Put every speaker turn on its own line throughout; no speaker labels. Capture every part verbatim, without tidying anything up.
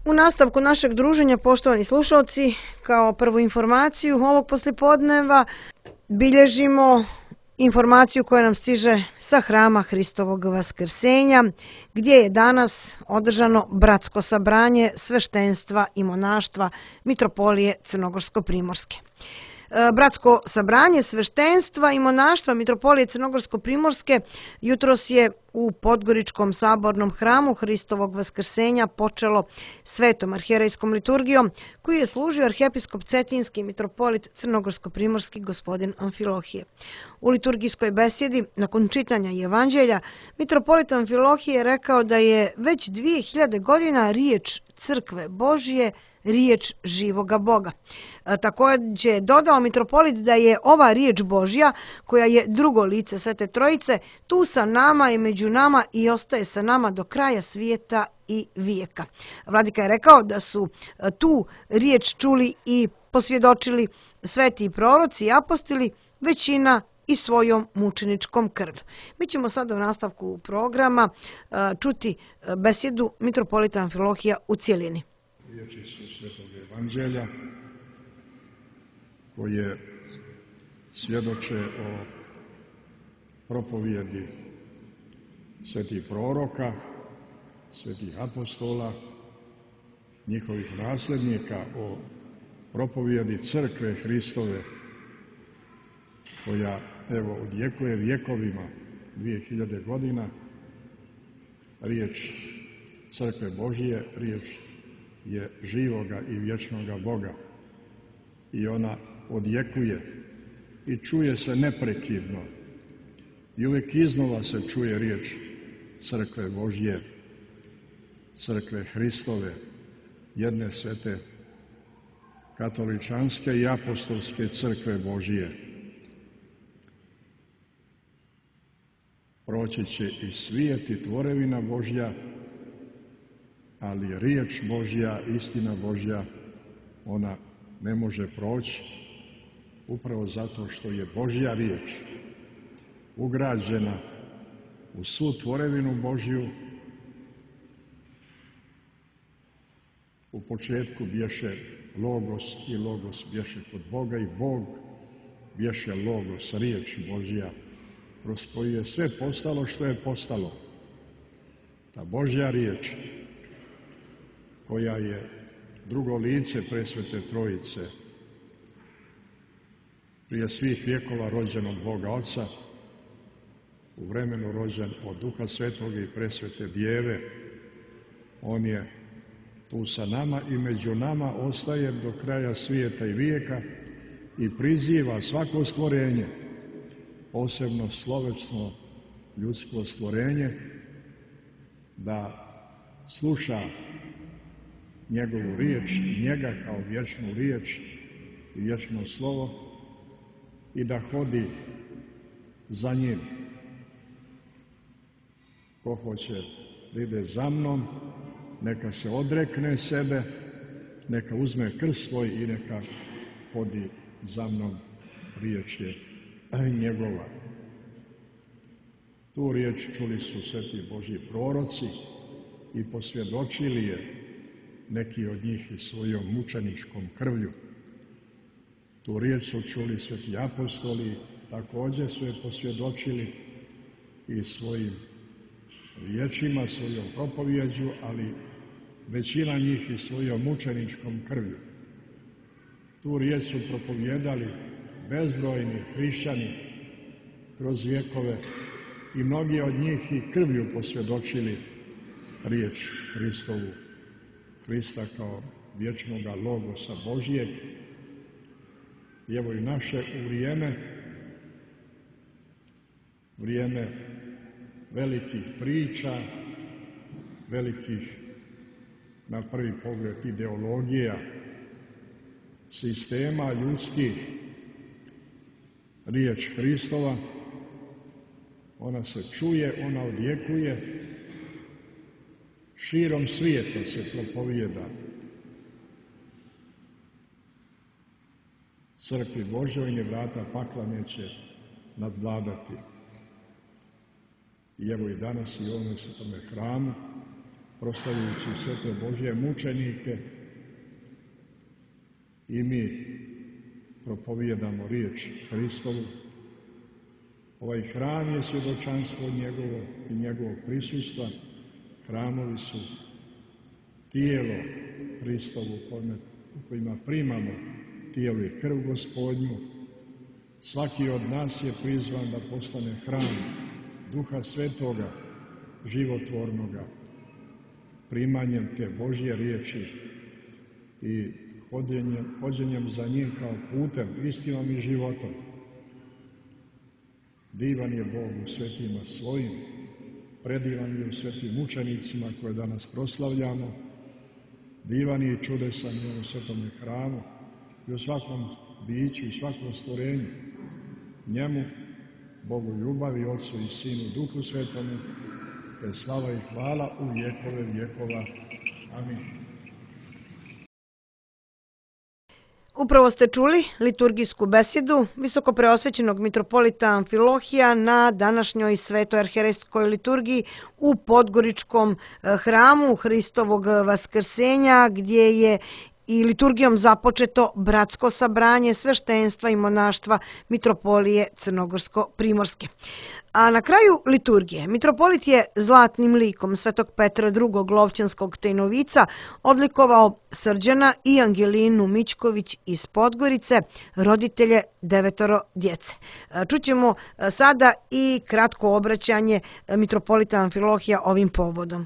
U nastavku našeg druženja, poštovani slušalci, kao prvu informaciju ovog poslijepodneva bilježimo informaciju koja nam stiže sa hrama Hristovog Vaskrsenja, gdje je danas održano bratsko sabranje sveštenstva i monaštva Mitropolije Crnogorsko-Primorske. Bratsko sabranje sveštenstva i monaštva Mitropolije Crnogorsko-Primorske jutros je u Podgoričkom sabornom hramu Hristovog Vaskrsenja počelo svetom arhijerejskom liturgijom koju je služio arhijepiskop Cetinski mitropolit Crnogorsko-Primorski gospodin Amfilohije. U liturgijskoj besjedi, nakon čitanja Evanđelja, mitropolit Amfilohije je rekao da je već dvije hiljade godina riječ crkve Božije riječ živoga Boga. Također je dodao mitropolit da je ova riječ Božja, koja je drugo lice Svete Trojice, tu sa nama i među nama i ostaje sa nama do kraja svijeta i vijeka. Vladika je rekao da su tu riječ čuli i posvjedočili sveti proroci i apostoli, većina i svojom mučeničkom krvlju. Mi ćemo sada u nastavku programa čuti besjedu mitropolita Amfilohija u cijelini.
Riječi su Svetog Evanđelja koje svjedoče o propovijedi svetih proroka, svetih apostola, njihovih nasljednika, o propovijedi crkve Hristove koja evo odjekuje vjekovima, dvije hiljade godina, riječ crkve Božije, riječ je živoga i vječnoga Boga i ona odjekuje i čuje se neprekidno i uvijek iznova se čuje riječ crkve Božje, crkve Hristove, jedne svete katoličanske i apostolske crkve Božje. Proći će i svijet i tvorevina Božja, ali riječ Božja, istina Božja, ona ne može proći upravo zato što je Božja riječ ugrađena u svu tvorevinu Božju. U početku bješe Logos i Logos bješe kod Boga i Bog bješe Logos, riječ Božja, kroz koju je sve postalo što je postalo. Ta Božja riječ koja je drugo lice presvete Trojice, prije svih vjekova rođen od Boga Oca, u vremenu rođen od Duha Svetoga i presvete Djeve, on je tu sa nama i među nama ostaje do kraja svijeta i vijeka i priziva svako stvorenje, posebno slovečno ljudsko stvorenje, da sluša njegovu riječ, njega kao vječnu riječ i vječno slovo i da hodi za njim. Ko hoće da ide za mnom, neka se odrekne sebe, neka uzme krst svoj i neka hodi za mnom, riječ je njegova. Tu riječ čuli su sveti Božji proroci i posvjedočili je neki od njih i svojom mučeničkom krvlju. Tu riječ su čuli sveti apostoli, također su je posvjedočili i svojim riječima, svojom propovjeđu, ali većina njih i svojom mučeničkom krvlju. Tu riječ su propovjedali bezbrojni hrišćani kroz vjekove i mnogi od njih i krvlju posvjedočili riječ Hristovu, Hrista kao vječnoga Logosa Božijeg. I evo i naše vrijeme, vrijeme velikih priča, velikih, na prvi pogled, ideologija, sistema ljudskih, riječ Hristova, ona se čuje, ona odjekuje, širom svijeta se propovijeda. Crkvi Božjoj nje vrata pakla neće nadvladati. I evo i danas i u ovome svetome hramu proslavljajući sve te Božje mučenike, i mi propovijedamo riječ Hristovu. Ovaj hram je svjedočanstvo njegovo i njegovog prisustva. Hramovi su tijelo Hristovu u kojima primamo tijelo i krv Gospodnju. Svaki od nas je prizvan da postane hram Duha Svetoga, životvornoga, primanjem te Božje riječi i hođenjem, hođenjem za njim kao putem, istinom i životom. Divan je Bog u svetima svojim, predivan je u svetim mučenicima koje danas proslavljamo, divan je i čudesan je u svetome hramu i u svakom biću i svakom stvorenju. Njemu, Bogu ljubavi, Otcu i Sinu, Duhu Svetome, te slava i hvala u vjekove vjekova. Amin.
Upravo ste čuli liturgijsku besjedu visokopreosvećenog mitropolita Amfilohija na današnjoj svetoj arherejskoj liturgiji u Podgoričkom hramu Hristovog Vaskrsenja, gdje je i liturgijom započeto bratsko sabranje sveštenstva i monaštva mitropolije Crnogorsko-Primorske. A na kraju liturgije mitropolit je zlatnim likom Svetog Petra drugog Lovćanskog Tejnovica odlikovao Srđana i Angelinu Mićković iz Podgorice, roditelje devetoro djece. Čućemo sada i kratko obraćanje mitropolita Amfilohija ovim povodom.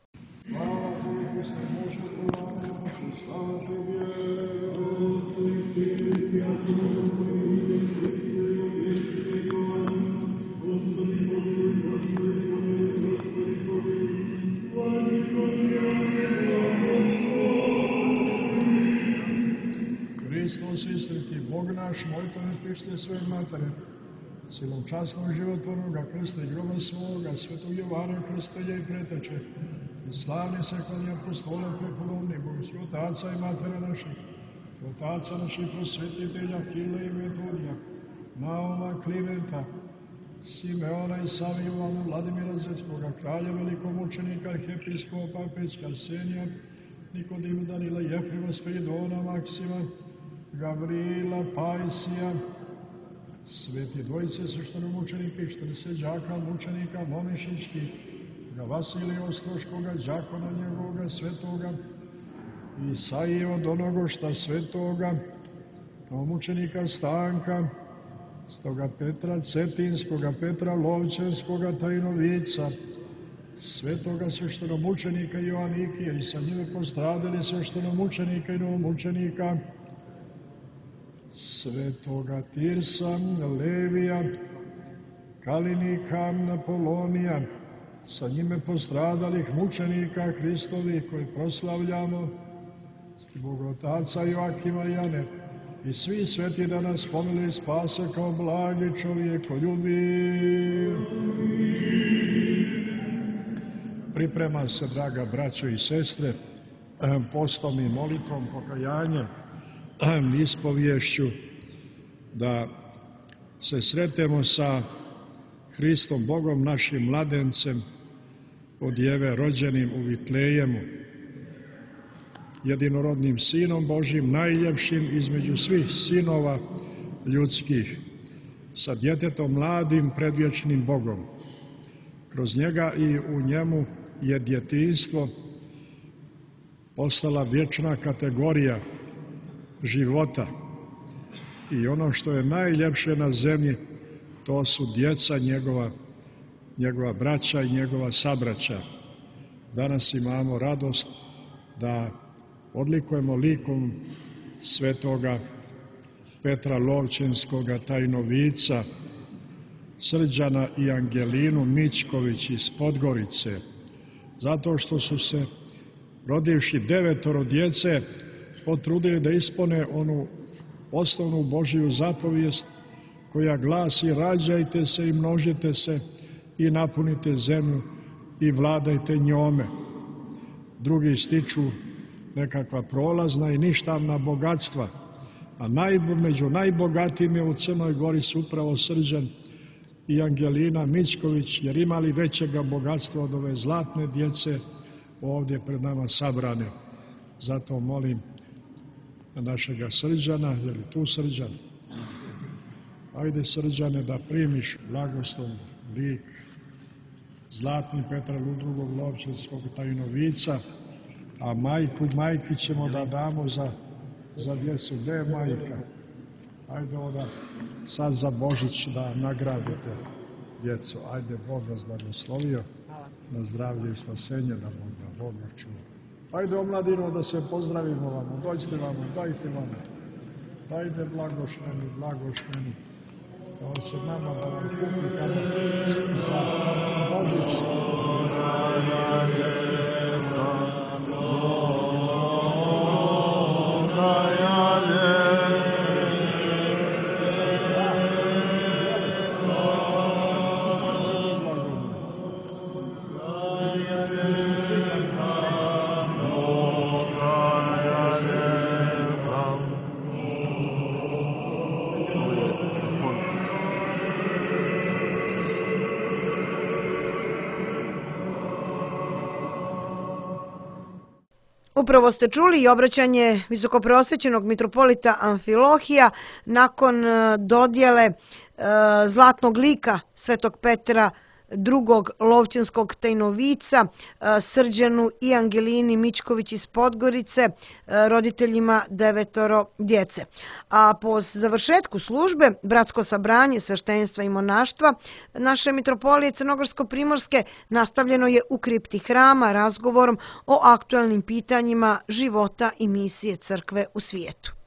Istriti Bog naš, molite ne pište svoje matere, silom časnog životvornoga krsta i groba svoga, svetog Jovana Krstitelja i preteče, i slavni se klani apostola prepolovni, Bogu svi otaca i matera naših, otaca naših prosvetitelja, Kila i Metodija, Nauma, Klimenta, Simeona i Savijevana, Vladimira Zetskoga, kralja velikomučenika, arhijepiskopa, Pećka, Arsenija, Nikodima, Danila, Jefrima, Spiridona, Maksima, Gavrila, Pajsija, sveti dvojice sveštenomučenika, četrdeset đaka mučenika monešičkih, Vasilija Ostroškoga, đakona njegovoga svetoga, Isaije od onogošta svetoga, mučenika Stanka, stoga Petra Cetinskoga, Petra Lovćanskoga Tajnovica, svetoga sveštenomučenika Joanikija i sa njime postradali sveštenomučenika i novomučenika, svetoga Tirsa, Levija, Kalinika, Napolonija, sa njime postradalih mučenika Hristovih koji proslavljamo, Boga Otaca Joakima i Jane, i svi sveti da nas pomili i spase kao blagi čovjekoljubi. Priprema se, draga braćo i sestre, postom i molitvom, pokajanjem, ispovješću, da se sretemo sa Hristom Bogom, našim mladencem od Djeve rođenim u Vitlejemu, jedinorodnim Sinom Božjim, najljepšim između svih sinova ljudskih, sa djetetom mladim predvječnim Bogom. Kroz njega i u njemu je djetinjstvo postala vječna kategorija života. I ono što je najljepše na zemlji, to su djeca njegova, njegova braća i njegova sabraća. Danas imamo radost da odlikujemo likom svetoga Petra Lovćenskoga Tajnovica, Srđana i Angelinu Mićković iz Podgorice, zato što su se, rodivši devetoro djece, potrudili da ispune onu osnovnu Božju zapovijest koja glasi: rađajte se i množite se i napunite zemlju i vladajte njome. Drugi stiču nekakva prolazna i ništavna bogatstva, a naj, među najbogatijim je u Crnoj Gori su upravo Srđan i Angelina Mićković, jer imali većega bogatstva od ove zlatne djece ovdje pred nama sabrane. Zato molim našega Srđana, je li tu Srđan? Ajde Srđane da primiš blagoslov lik Zlatni Petra Ludrugog Lovćanskog tajnovica, a majku majki ćemo da damo za, za djecu. Gde je majka? Ajde onda sad za Božić da nagradite djecu. Ajde, Bog vas blagoslovio na zdravlje i spasenje, da Bog da Bog čuva. Ajde omladino da se pozdravimo vamo, dođite vamo, dajte vamo. Dajte blagošmeni, blagošmeni. Kao se nama da vam kupi kada za Božić.
Upravo ste čuli i obraćanje visokoprosvećenog mitropolita Amfilohija nakon dodjele zlatnog lika Svetog Petra drugog Lovćanskog tajnovica Srđanu i Angelini Mičković iz Podgorice, roditeljima devetoro djece. A po završetku službe bratsko sabranje sveštenstva i monaštva naše mitropolije Crnogorsko-primorske nastavljeno je u kripti hrama razgovorom o aktualnim pitanjima života i misije crkve u svijetu.